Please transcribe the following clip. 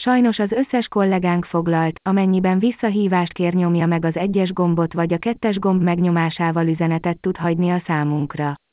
Sajnos az összes kollégánk foglalt, amennyiben visszahívást kér, nyomja meg az 1-es gombot vagy a 2-es gomb megnyomásával üzenetet tud hagyni a számunkra.